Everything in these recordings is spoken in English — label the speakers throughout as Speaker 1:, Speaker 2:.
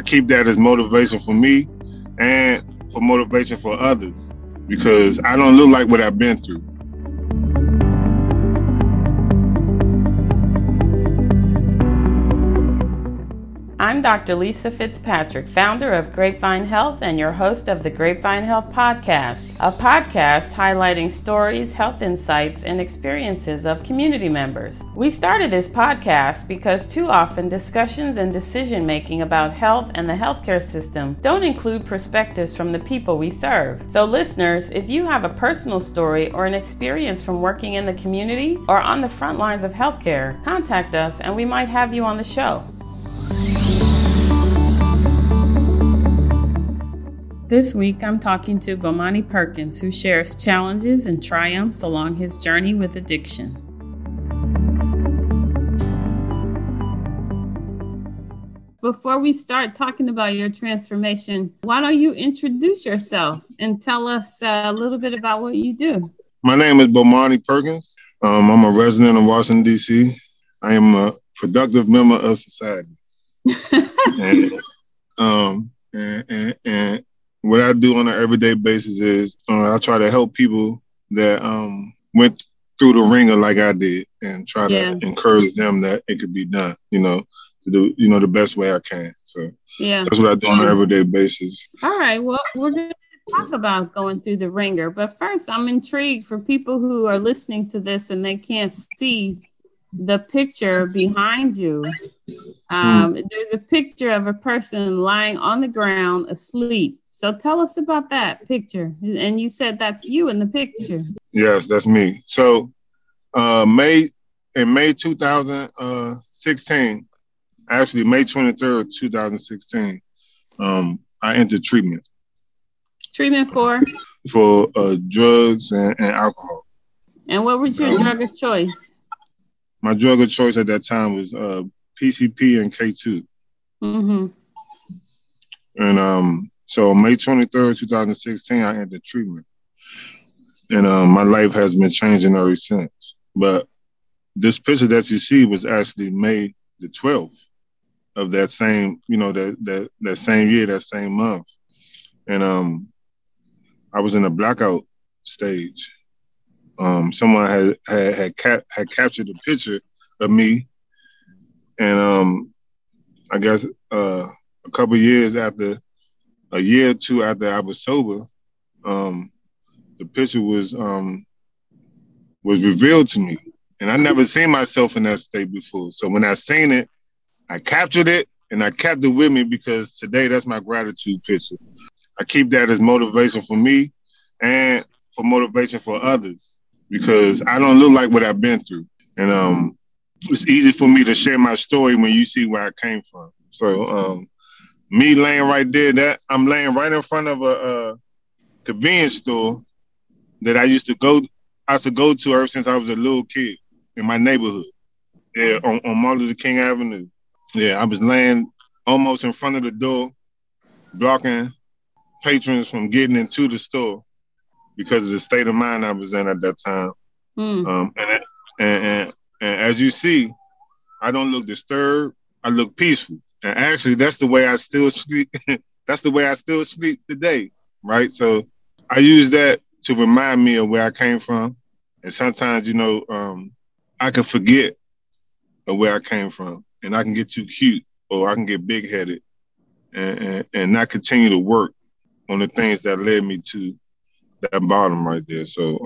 Speaker 1: keep that as motivation for me and for motivation for others, because I don't look like what I've been through.
Speaker 2: I'm Dr. Lisa Fitzpatrick, founder of Grapevine Health and your host of the Grapevine Health Podcast, a podcast highlighting stories, health insights, and experiences of community members. We started this podcast because too often discussions and decision-making about health and the healthcare system don't include perspectives from the people we serve. So listeners, if you have a personal story or an experience from working in the community or on the front lines of healthcare, contact us and we might have you on the show. This week, I'm talking to Bomani Perkins, who shares challenges and triumphs along his journey with addiction. Before we start talking about your transformation, why don't you introduce yourself and tell us a little bit about what you do?
Speaker 1: My name is Bomani Perkins. I'm a resident of Washington, D.C. I am a productive member of society. and what I do on an everyday basis is I try to help people that went through the ringer like I did, and try to encourage them that it could be done, to do, the best way I can. So that's what I do on an everyday basis.
Speaker 2: All right. Well, we're going to talk about going through the ringer. But first, I'm intrigued for people who are listening to this and they can't see the picture behind you. There's a picture of a person lying on the ground asleep. So tell us about that picture. And you said that's you in the picture.
Speaker 1: Yes, that's me. So in May 2016, actually May 23rd, 2016, I entered treatment.
Speaker 2: Treatment for?
Speaker 1: For drugs and alcohol. And
Speaker 2: what was your drug of choice?
Speaker 1: My drug of choice at that time was PCP and K2.
Speaker 2: Mm-hmm.
Speaker 1: And so May 23rd, 2016, I entered treatment. And my life has been changing ever since. But this picture that you see was actually May the 12th of that same, that same year, that same month. And I was in a blackout stage. Someone had captured a picture of me. And I guess a couple of years after, a year or two after I was sober, the picture was revealed to me, and I never seen myself in that state before. So when I seen it, I captured it and I kept it with me, because today that's my gratitude picture. I keep that as motivation for me and for motivation for others, because I don't look like what I've been through, and it's easy for me to share my story when you see where I came from. So. Me laying right there, that I'm laying right in front of a convenience store that I used to go to ever since I was a little kid in my neighborhood. Yeah, on Martin Luther King Avenue. Yeah, I was laying almost in front of the door, blocking patrons from getting into the store because of the state of mind I was in at that time. And as you see, I don't look disturbed. I look peaceful. And actually, that's the way I still sleep. That's the way I still sleep today, right? So I use that to remind me of where I came from. And sometimes, I can forget of where I came from, and I can get too cute, or I can get big-headed and not continue to work on the things that led me to that bottom right there. So,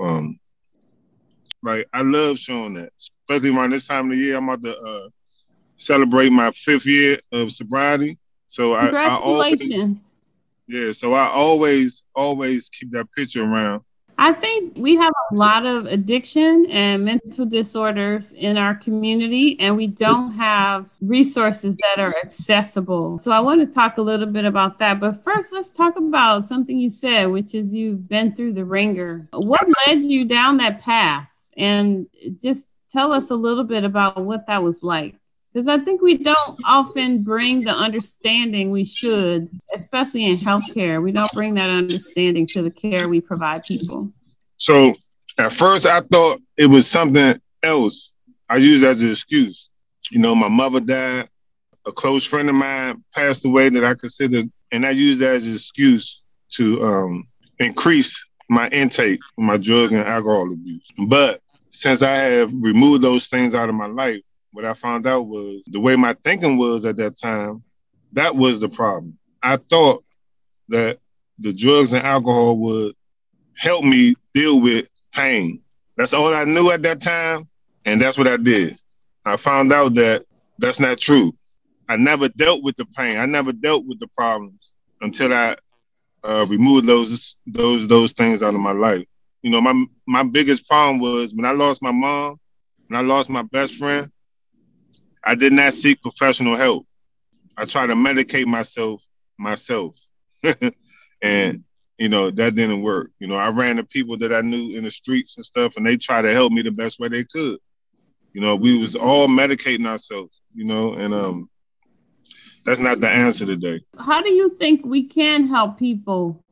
Speaker 1: I love showing that, especially around this time of the year. I'm about to celebrate my 5th year of sobriety. So
Speaker 2: congratulations.
Speaker 1: I always keep that picture around.
Speaker 2: I think we have a lot of addiction and mental disorders in our community, and we don't have resources that are accessible. So I want to talk a little bit about that. But first, let's talk about something you said, which is you've been through the ringer. What led you down that path? And just tell us a little bit about what that was like. Because I think we don't often bring the understanding we should, especially in healthcare. We don't bring that understanding to the care we provide people.
Speaker 1: So at first I thought it was something else. I used it as an excuse. My mother died a close friend of mine passed away that I considered, and I used that as an excuse to increase my intake, my drug and alcohol abuse. But since I have removed those things out of my life, what I found out was the way my thinking was at that time, that was the problem. I thought that the drugs and alcohol would help me deal with pain. That's all I knew at that time, and that's what I did. I found out that that's not true. I never dealt with the pain. I never dealt with the problems until I removed those things out of my life. You know, my biggest problem was when I lost my mom, when I lost my best friend, I did not seek professional help. I tried to medicate myself. And, you know, that didn't work. You know, I ran to people that I knew in the streets and stuff, and they tried to help me the best way they could. You know, we was all medicating ourselves, you know, and that's not the answer today.
Speaker 2: How do you think we can help people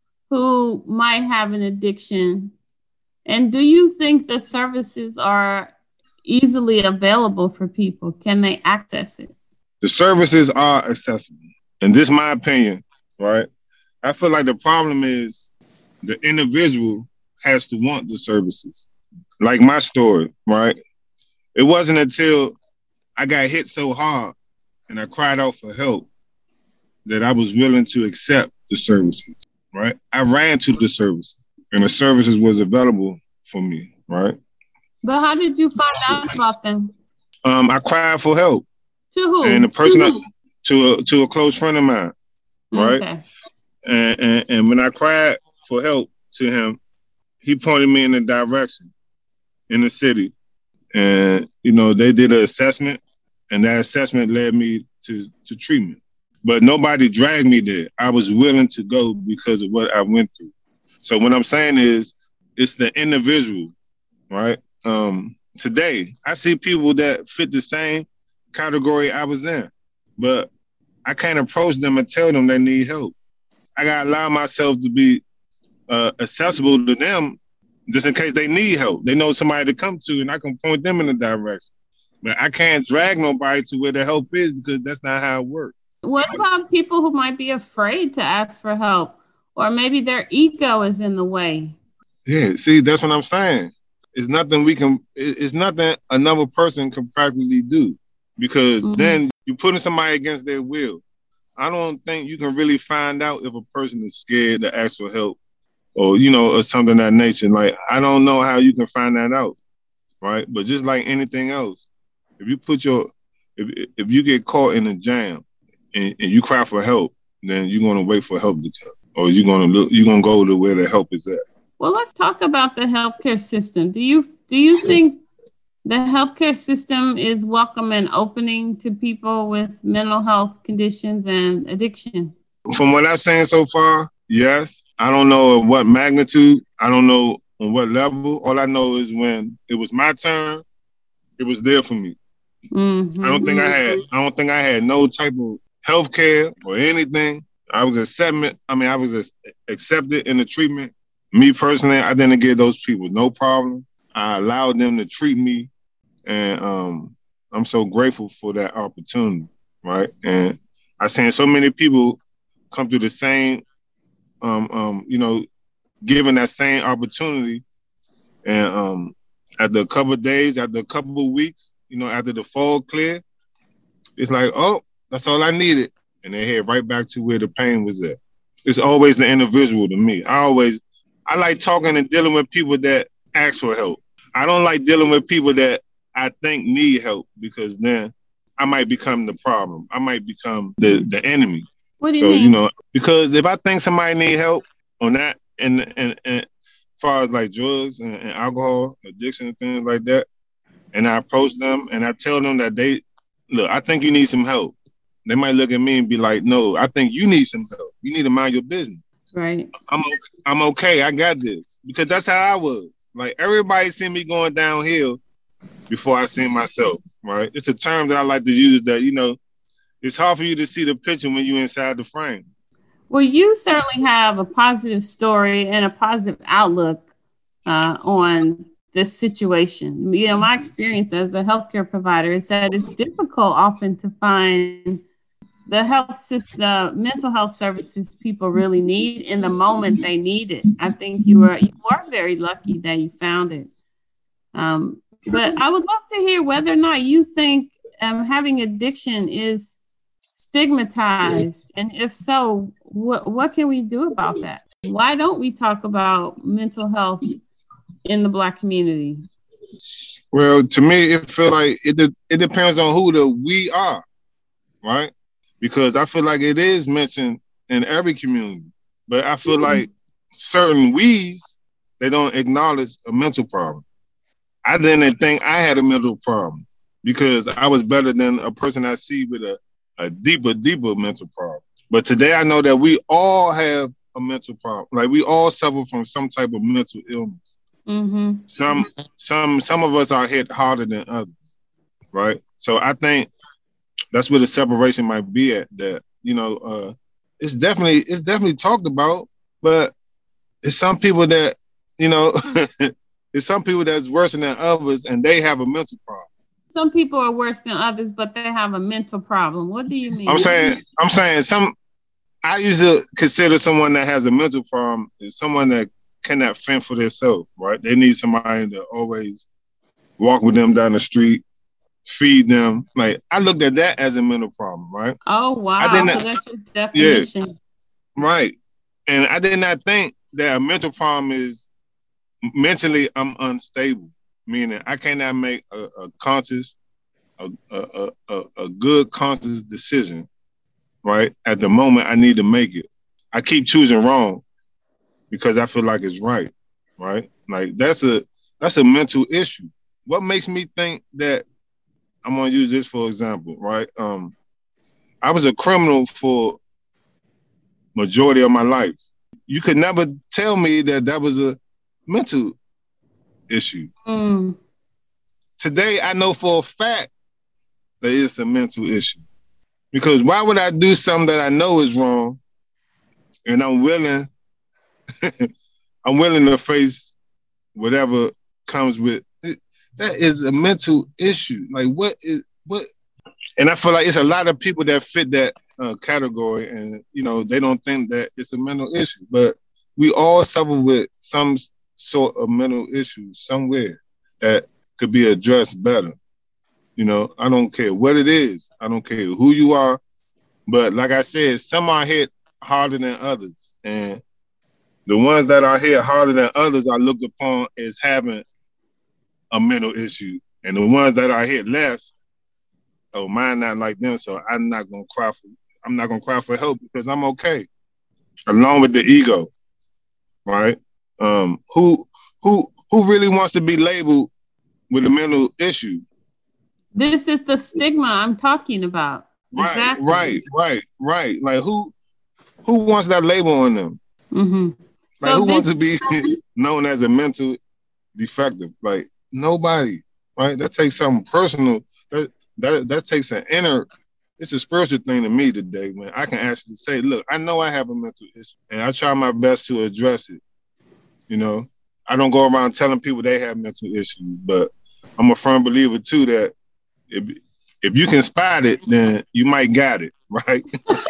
Speaker 2: who might have an addiction? And do you think the services are easily available for people? Can they access it?
Speaker 1: The services are accessible. And this is my opinion, right? I feel like the problem is the individual has to want the services. Like my story, right? It wasn't until I got hit so hard and I cried out for help that I was willing to accept the services, right? I ran to the services and the services was available for me, right?
Speaker 2: But how did you find out about them?
Speaker 1: I cried for help.
Speaker 2: To who?
Speaker 1: And the person to a close friend of mine, right? Okay. And when I cried for help to him, he pointed me in a direction in the city. And, you know, they did an assessment, and that assessment led me to treatment. But nobody dragged me there. I was willing to go because of what I went through. So what I'm saying is, it's the individual, right? Today, I see people that fit the same category I was in, but I can't approach them and tell them they need help. I got to allow myself to be accessible to them just in case they need help. They know somebody to come to, and I can point them in the direction. But I can't drag nobody to where the help is because that's not how it works.
Speaker 2: What about people who might be afraid to ask for help, or maybe their ego is in the way?
Speaker 1: Yeah, see, that's what I'm saying. It's nothing another person can practically do, because then you're putting somebody against their will. I don't think you can really find out if a person is scared to ask for help or, you know, or something of that nature. Like, I don't know how you can find that out, right? But just like anything else, if you get caught in a jam and you cry for help, then you're going to wait for help to come, or you're going to go to where the help is at.
Speaker 2: Well, let's talk about the healthcare system. Do you think the healthcare system is welcome and opening to people with mental health conditions and addiction?
Speaker 1: From what I've seen so far, yes. I don't know at what magnitude. I don't know on what level. All I know is when it was my turn, it was there for me. Mm-hmm. I don't think I had no type of healthcare or anything. I was accepted in the treatment. Me personally, I didn't give those people no problem. I allowed them to treat me, and I'm so grateful for that opportunity, right? And I've seen so many people come through the same, given that same opportunity, and after a couple of days, after a couple of weeks, you know, after the fog cleared, it's like, oh, that's all I needed, and they head right back to where the pain was at. It's always the individual to me. I like talking and dealing with people that ask for help. I don't like dealing with people that I think need help, because then I might become the problem. I might become the enemy.
Speaker 2: What do you mean? You know,
Speaker 1: because if I think somebody need help on that, and as far as like drugs and alcohol addiction and things like that, and I approach them and I tell them that I think you need some help. They might look at me and be like, no, I think you need some help. You need to mind your business.
Speaker 2: Right.
Speaker 1: I'm okay. I got this. Because that's how I was. Like, everybody seen me going downhill before I seen myself, right? It's a term that I like to use that, you know, it's hard for you to see the picture when you're inside the frame.
Speaker 2: Well, you certainly have a positive story and a positive outlook on this situation. You know, my experience as a healthcare provider is that it's difficult often to find the health system, the mental health services people really need in the moment they need it. I think you are very lucky that you found it. But I would love to hear whether or not you think having addiction is stigmatized, and if so, what can we do about that? Why don't we talk about mental health in the Black community?
Speaker 1: Well, to me, it feels like it depends on who the we are, right? Because I feel like it is mentioned in every community, but I feel like certain we's, they don't acknowledge a mental problem. I didn't think I had a mental problem because I was better than a person I see with a deeper mental problem. But today I know that we all have a mental problem. Like we all suffer from some type of mental illness. Mm-hmm. Some of us are hit harder than others, right? So I think that's where the separation might be at. That it's definitely talked about, but it's some people that it's some people that's worse than others, and they have a mental problem.
Speaker 2: Some people are worse than others, but they have a mental problem. What do you mean?
Speaker 1: I'm saying I usually consider someone that has a mental problem is someone that cannot fend for themselves, right? They need somebody to always walk with them down the street, feed them. Like I looked at that as a mental problem, right?
Speaker 2: Oh wow! So that's your definition,
Speaker 1: right? And I did not think that a mental problem is mentally I'm unstable, meaning I cannot make a conscious, a good conscious decision, right? At the moment I need to make it. I keep choosing wrong because I feel like it's right? Like that's a mental issue. What makes me think that? I'm gonna use this for example, right? I was a criminal for majority of my life. You could never tell me that was a mental issue. Today, I know for a fact that it's a mental issue. Because why would I do something that I know is wrong and I'm willing to face whatever comes with it? That is a mental issue. Like what? And I feel like it's a lot of people that fit that category, and they don't think that it's a mental issue. But we all suffer with some sort of mental issue somewhere that could be addressed better. I don't care what it is. I don't care who you are. But like I said, some are hit harder than others, and the ones that are hit harder than others are looked upon as having a mental issue, and the ones that are hit less, mine not like them, so I'm not gonna cry for help because I'm okay, along with the ego, right? Who really wants to be labeled with a mental issue?
Speaker 2: This is the stigma I'm talking about.
Speaker 1: Right,
Speaker 2: exactly.
Speaker 1: Right. Like who wants that label on them? Mm-hmm. Like who wants to be known as a mental defective? Like nobody, right? That takes something personal. That takes an inner. It's a spiritual thing to me today when I can actually say, look, I know I have a mental issue, and I try my best to address it. I don't go around telling people they have mental issues, but I'm a firm believer too that if you can spot it, then you might got it, right?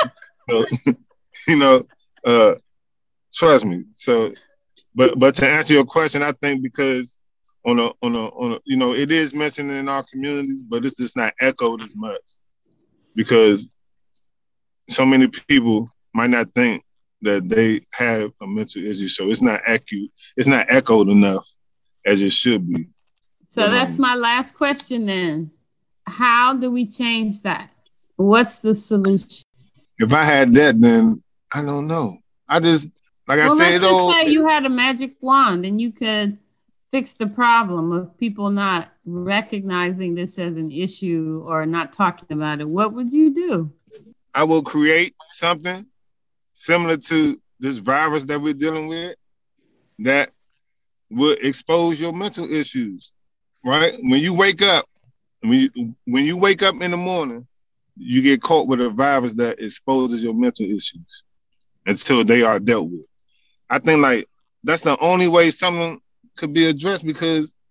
Speaker 1: So, trust me. So, but to answer your question, I think because on a it is mentioned in our communities, but it's just not echoed as much because so many people might not think that they have a mental issue, so it's not echoed enough as it should be.
Speaker 2: So that's my last question then. How do we change that? What's the solution?
Speaker 1: If I had that, then I don't know. Let's just
Speaker 2: say you had a magic wand and you could fix the problem of people not recognizing this as an issue or not talking about it. What would you do?
Speaker 1: I will create something similar to this virus that we're dealing with that will expose your mental issues, right? When you wake up in the morning, you get caught with a virus that exposes your mental issues until they are dealt with. I think like that's the only way something could be addressed because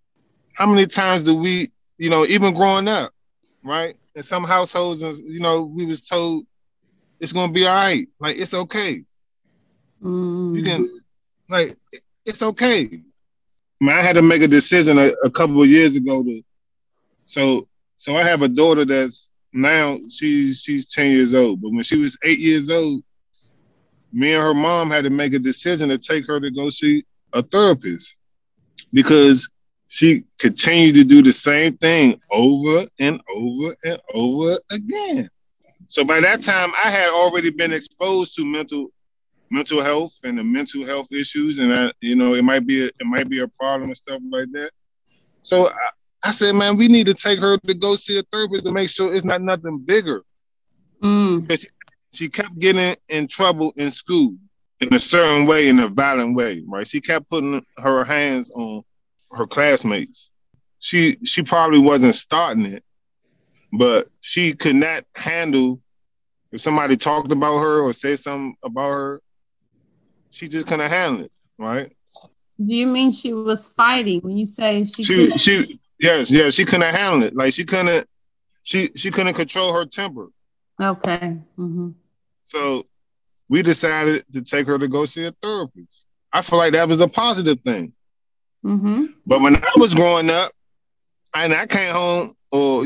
Speaker 1: how many times do we, even growing up, right? In some households, we was told it's gonna be all right. Like, it's okay. You can, like, it's okay. I mean, I had to make a decision a couple of years ago so I have a daughter that's now she's 10 years old, but when she was 8 years old, me and her mom had to make a decision to take her to go see a therapist because she continued to do the same thing over and over and over again. So by that time, I had already been exposed to mental health and the mental health issues, and it might be a problem and stuff like that. So I said, man, we need to take her to go see a therapist to make sure it's not nothing bigger. Because she kept getting in trouble in school in a certain way, in a violent way, right? She kept putting her hands on her classmates. She probably wasn't starting it, but she could not handle if somebody talked about her or said something about her. She just couldn't handle it, right?
Speaker 2: Do you mean she was fighting when you say
Speaker 1: yes, she couldn't handle it. Like she couldn't control her temper.
Speaker 2: Okay. Mm-hmm.
Speaker 1: So we decided to take her to go see a therapist. I feel like that was a positive thing.
Speaker 2: Mm-hmm.
Speaker 1: But when I was growing up, and I came home, or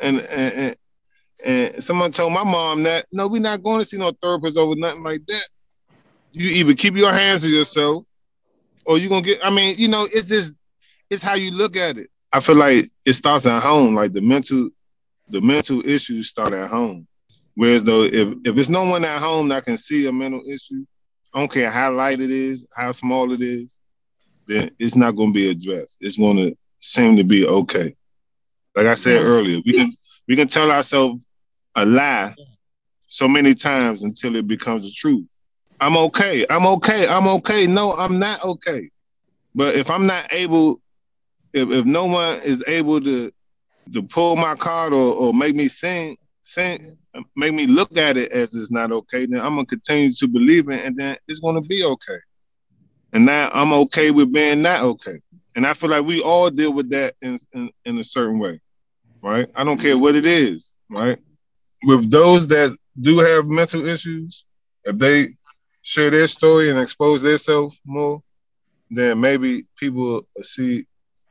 Speaker 1: and someone told my mom that no, we're not going to see no therapist over nothing like that. You either keep your hands to yourself, or you're gonna get. I mean, it's how you look at it. I feel like it starts at home. Like the mental issues start at home. Whereas though, if there's no one at home that can see a mental issue, I don't care how light it is, how small it is, then it's not going to be addressed. It's going to seem to be okay. Like I said earlier, we can tell ourselves a lie so many times until it becomes the truth. I'm okay. I'm okay. I'm okay. No, I'm not okay. But if I'm not able, if no one is able to pull my card or make me make me look at it as it's not okay, then I'm gonna continue to believe it, and then it's gonna be okay. And now I'm okay with being not okay. And I feel like we all deal with that in a certain way, right? I don't care what it is, right? With those that do have mental issues, if they share their story and expose themselves more, then maybe people will see,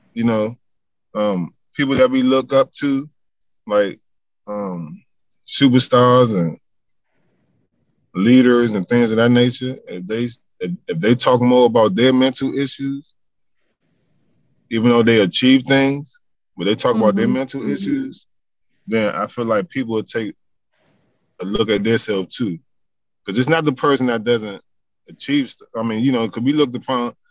Speaker 1: people that we look up to, like superstars and leaders and things of that nature. If they talk more about their mental issues, even though they achieve things, but they talk about their mental issues, then I feel like people will take a look at themselves too. Because it's not the person that doesn't achieve stuff. I mean, because we look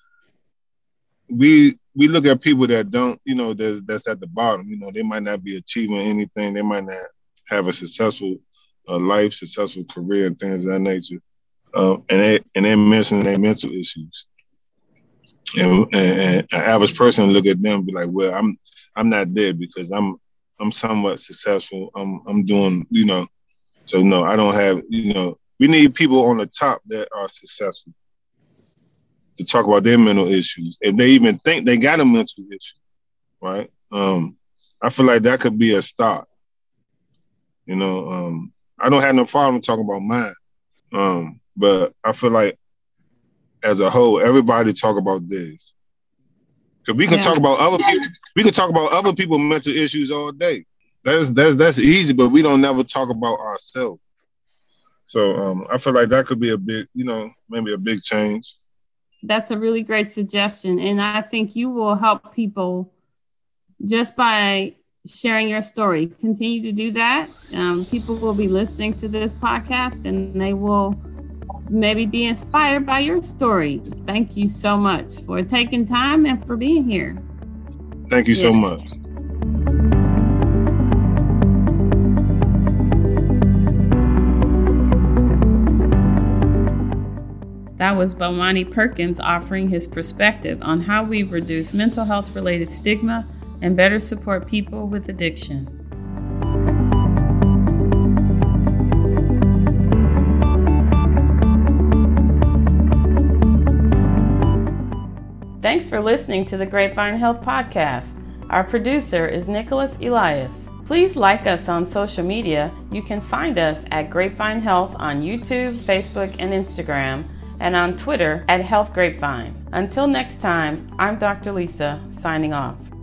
Speaker 1: at people that don't, that's at the bottom. They might not be achieving anything. They might not have a successful life, successful career, and things of that nature. And they're mentioning their mental issues. And an average person will look at them and be like, well, I'm not there because I'm somewhat successful. I'm doing, so no, I don't have, we need people on the top that are successful to talk about their mental issues. If they even think they got a mental issue, right? I feel like that could be a start. I don't have no problem talking about mine. But I feel like as a whole, everybody talk about this. Cause we can talk about other people. We can talk about other people's mental issues all day. That's easy, but we don't never talk about ourselves. So I feel like that could be a big, maybe a big change.
Speaker 2: That's a really great suggestion. And I think you will help people just by sharing your story. Continue to do that. People will be listening to this podcast and they will maybe be inspired by your story. Thank you so much for taking time and for being here.
Speaker 1: Thank you so much.
Speaker 2: That was Bomani Perkins offering his perspective on how we reduce mental health related stigma and better support people with addiction. Thanks for listening to the Grapevine Health Podcast. Our producer is Nicholas Elias. Please like us on social media. You can find us at Grapevine Health on YouTube, Facebook, and Instagram, and on Twitter at Health Grapevine. Until next time, I'm Dr. Lisa, signing off.